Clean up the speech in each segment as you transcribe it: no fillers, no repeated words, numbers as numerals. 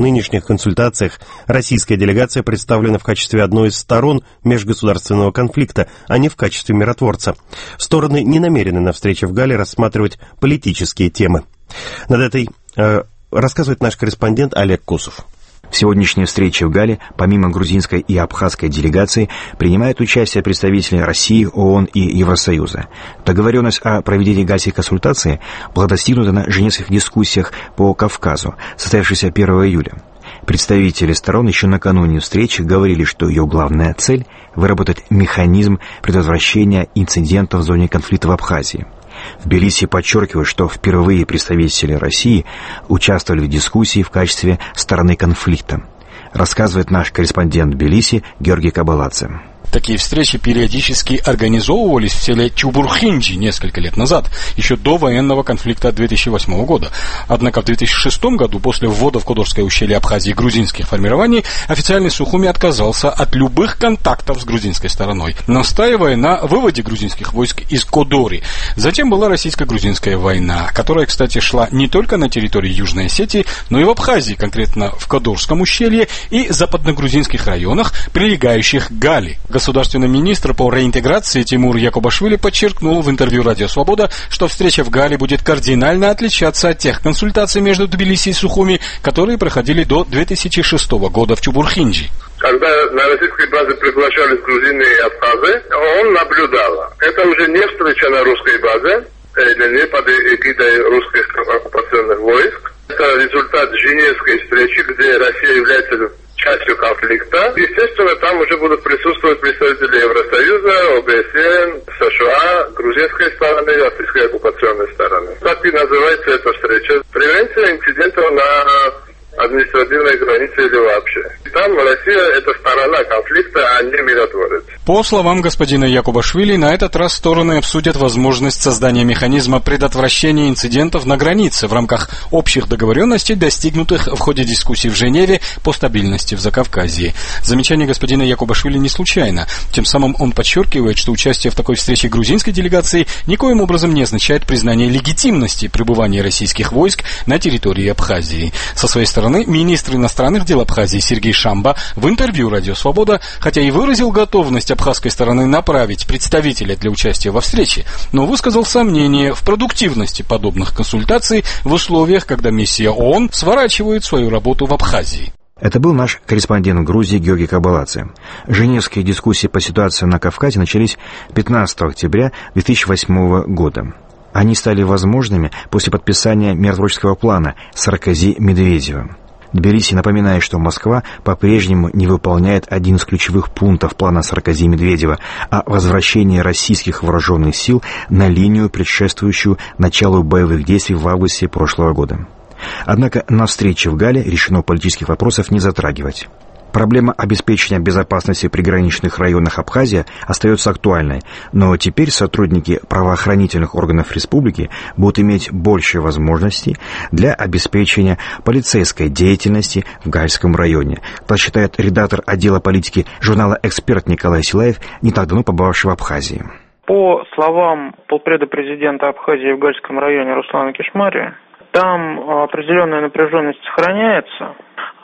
нынешних консультациях российская делегация представлена в качестве одной из сторон межгосударственного конфликта, а не в качестве миротворца. Стороны не намерены на встрече в Галле рассматривать политические темы. Над этой рассказывает наш корреспондент Олег Косов. В сегодняшней встрече в Галле, помимо грузинской и абхазской делегаций, принимают участие представители России, ООН и Евросоюза. Договоренность о проведении гальских консультаций была достигнута на женевских дискуссиях по Кавказу, состоявшихся 1 июля. Представители сторон еще накануне встречи говорили, что ее главная цель – выработать механизм предотвращения инцидентов в зоне конфликта в Абхазии. В Тбилиси подчеркивают, что впервые представители России участвовали в дискуссии в качестве стороны конфликта. Рассказывает наш корреспондент в Тбилиси Георгий Кабаладзе. Такие встречи периодически организовывались в селе Чубурхинджи несколько лет назад, еще до военного конфликта 2008 года. Однако в 2006 году, после ввода в Кодорское ущелье Абхазии грузинских формирований, официальный Сухуми отказался от любых контактов с грузинской стороной, настаивая на выводе грузинских войск из Кодори. Затем была российско-грузинская война, которая, кстати, шла не только на территории Южной Осетии, но и в Абхазии, конкретно в Кодорском ущелье и западногрузинских районах, прилегающих к Галле. Государственный министр по реинтеграции Тимур Якубашвили подчеркнул в интервью «Радио Свобода», что встреча в Галле будет кардинально отличаться от тех консультаций между Тбилиси и Сухуми, которые проходили до 2006 года в Чубурхинджи. Когда на российской базе приглашались грузины и абхазы, он наблюдал. Это уже не встреча на русской базе, или не под эгидой русских оккупационных войск. Это результат женевской встречи, где Россия является частью конфликта. Естественно, там уже будут присутствовать представители Евросоюза, ОБСЕ, США, грузинской стороны, российской оккупационной стороны. Так и называется эта встреча. Превенция инцидентов на административной границе или вообще. Там Россия – это сторона конфликта, а не миротворец. По словам господина Якубашвили, на этот раз стороны обсудят возможность создания механизма предотвращения инцидентов на границе в рамках общих договоренностей, достигнутых в ходе дискуссий в Женеве по стабильности в Закавказье. Замечание господина Якубашвили не случайно. Тем самым он подчеркивает, что участие в такой встрече грузинской делегации никоим образом не означает признание легитимности пребывания российских войск на территории Абхазии. Со своей стороны, министр иностранных дел Абхазии Сергей Шамба в интервью «Радио Свобода» хотя и выразил готовность абхазской стороны направить представителя для участия во встрече, но высказал сомнение в продуктивности подобных консультаций в условиях, когда миссия ООН сворачивает свою работу в Абхазии. Это был наш корреспондент в Грузии Георгий Кабаладзе. Женевские дискуссии по ситуации на Кавказе начались 15 октября 2008 года. Они стали возможными после подписания миротворческого плана Саркози-Медведева. Тбилиси напоминает, что Москва по-прежнему не выполняет один из ключевых пунктов плана Саркози-Медведева о возвращении российских вооруженных сил на линию, предшествующую началу боевых действий в августе прошлого года. Однако на встрече в Галле решено политических вопросов не затрагивать. Проблема обеспечения безопасности в приграничных районах Абхазии остается актуальной, но теперь сотрудники правоохранительных органов республики будут иметь больше возможностей для обеспечения полицейской деятельности в Гальском районе, так считает редактор отдела политики журнала «Эксперт» Николай Силаев, не так давно побывавший в Абхазии. По словам полпреда президента Абхазии в Гальском районе Руслана Кишмари, там определенная напряженность сохраняется,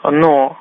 но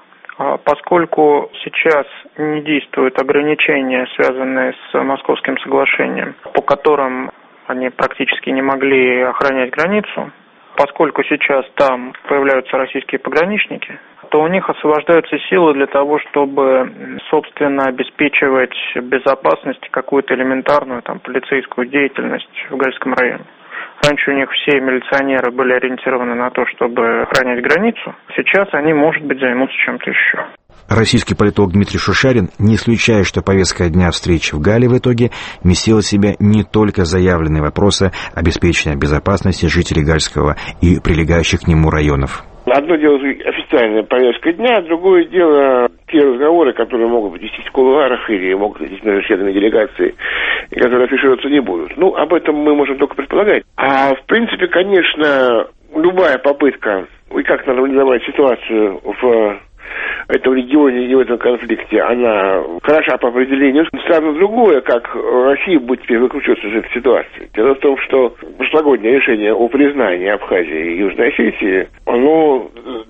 поскольку сейчас не действуют ограничения, связанные с Московским соглашением, по которым они практически не могли охранять границу, поскольку сейчас там появляются российские пограничники, то у них освобождаются силы для того, чтобы, собственно, обеспечивать безопасность, какую-то элементарную полицейскую деятельность в Гальском районе. Раньше у них все милиционеры были ориентированы на то, чтобы охранять границу. Сейчас они, может быть, займутся чем-то еще. Российский политолог Дмитрий Шушарин не исключает, что повестка дня встречи в Галле в итоге вместила в себя не только заявленные вопросы обеспечения безопасности жителей Гальского и прилегающих к нему районов. Одно дело официальная повестка дня, другое дело те разговоры, которые могут вестись в кулуарах или могут вестись между членами делегации, и которые афишироваться не будут. Об этом мы можем только предполагать. А в принципе, конечно, любая попытка, и как надо называть ситуацию в этом регионе и в этом конфликте, она хороша по определению. Сразу другое, как Россия будет теперь выкручиваться из этой ситуации. Дело в том, что прошлогоднее решение о признании Абхазии и Южной Осетии, оно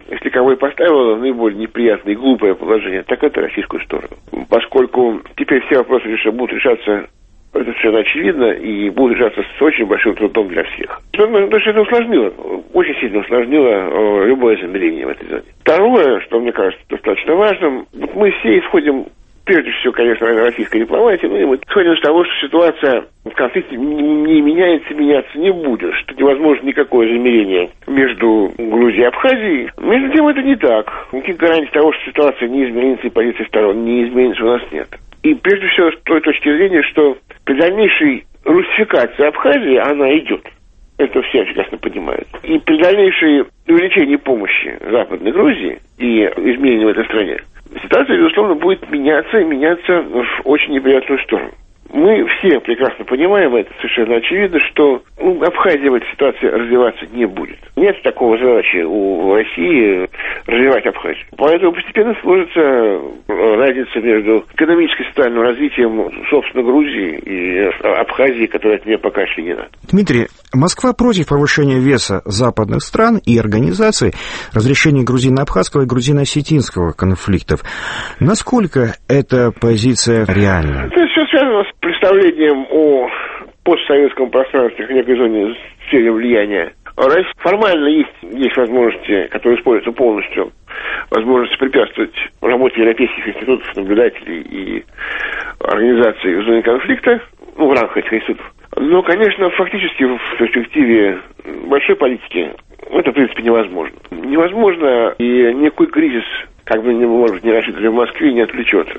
если кого и поставило в наиболее неприятное и глупое положение, так это российскую сторону. Поскольку теперь все вопросы будут решаться, это совершенно очевидно, и будут решаться с очень большим трудом для всех. Потому что это усложнило, очень сильно усложнило любое замерение в этой зоне. Второе, что мне кажется достаточно важным, вот мы все исходим, прежде всего, конечно, российской дипломатии, но и мы исходим из того, что ситуация в конфликте не меняется, меняться не будет, что невозможно никакое замерение между Грузией и Абхазией. Между тем, это не так. Никаких гарантий того, что ситуация не изменится и позиции сторон не изменится, у нас нет. И прежде всего, с той точки зрения, что при дальнейшей русификации Абхазии она идет. Это все прекрасно понимают. И при дальнейшей увеличении помощи Западной Грузии и изменении в этой стране, ситуация, безусловно, будет меняться и меняться в очень неприятную сторону. Мы все прекрасно понимаем, это совершенно очевидно, что Абхазия в этой ситуации развиваться не будет. Нет такого задачи у России развивать Абхазию. Поэтому постепенно сложится разница между экономическим и социальным развитием, собственно, Грузии и Абхазии, которая от нее пока что не надо. Дмитрий, Москва против повышения веса западных стран и организаций разрешения грузино-абхазского и грузино-осетинского конфликтов. Насколько эта позиция реальна? Это все связано с представлением о постсоветском пространстве в некой зоне сфере влияния. Формально есть возможности, которые используются полностью, возможности препятствовать работе европейских институтов, наблюдателей и организаций в зоне конфликта, в рамках этих институтов. Но, конечно, фактически в перспективе большой политики это, в принципе, невозможно. Невозможно, и никакой кризис, как бы, может быть, не рассчитывали в Москве, не отвлечет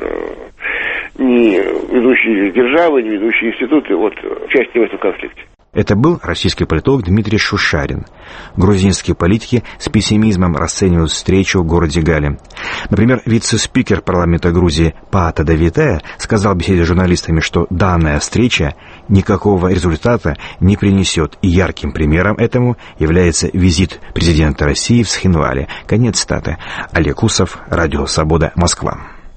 ни ведущие державы, ни ведущие институты от участия в этом конфликте. Это был российский политолог Дмитрий Шушарин. Грузинские политики с пессимизмом расценивают встречу в городе Гале. Например, вице-спикер парламента Грузии Паата Давитая сказал в беседе с журналистами, что данная встреча никакого результата не принесет. И ярким примером этому является визит президента России в Схинвале. Конец цитаты. Олег Усов, Радио Свобода, Москва.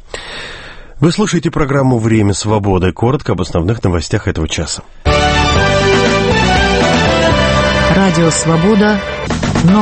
Вы слушаете программу «Время свободы». Коротко об основных новостях этого часа. Радио «Свобода»,